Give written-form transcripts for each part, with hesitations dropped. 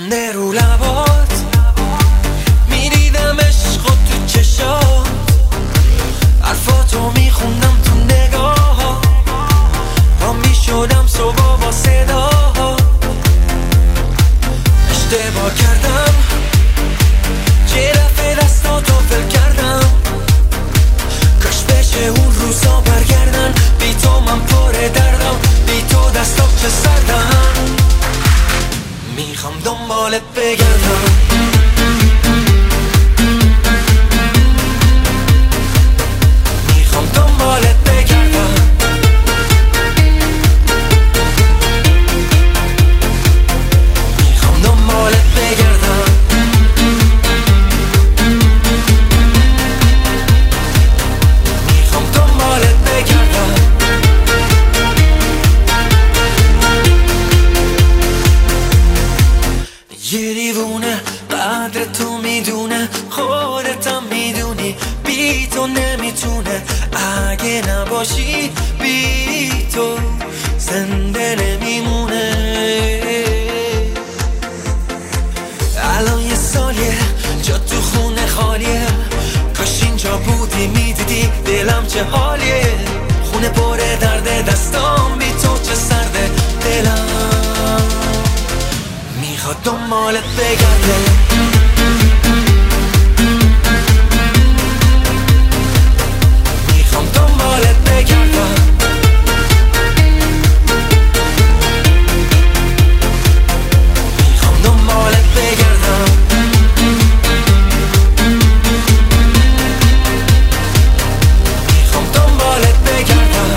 خنده رو لبات میدیدم عشق تو چشات، حرفاتو میخوندم تو نگاه، پا میشدم صبح با صدا. اشتباه کردم چه دفعه دستاتو فل کردم، کاش بشه اون روزا برگردن. بی تو من پر دردم، بی تو دستات چه سردم. میخوام دنبالت بگردم، میخوام دنبالت بگردم، میخوام دنبالت بگردم، میخوام دنبالت بگردم. یه دیوونه قدر تو میدونه، خودتم میدونی بی تو نمیتونه. اگه نباشی بی تو زنده نمیمونه. الان یه سالیه جا تو خونه خالیه، کاش اینجا بودی میدیدی دلم چه حالیه. خونه پر درد دستام بی تو چه سرده دلم. میخواد دنبالت بگرده، میخوام دنبالت بگردم، میخوام دنبالت بگردم، میخوام دنبالت بگردم.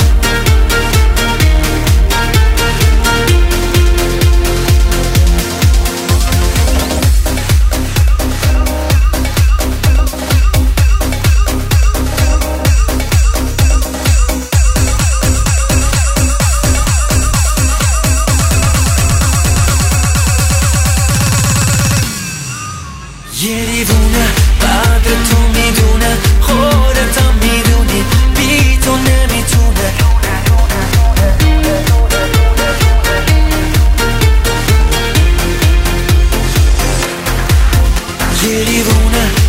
یه دیوونه قدر تو میدونه، خودتم میدونی بی تو نمیتونه. یه دیوونه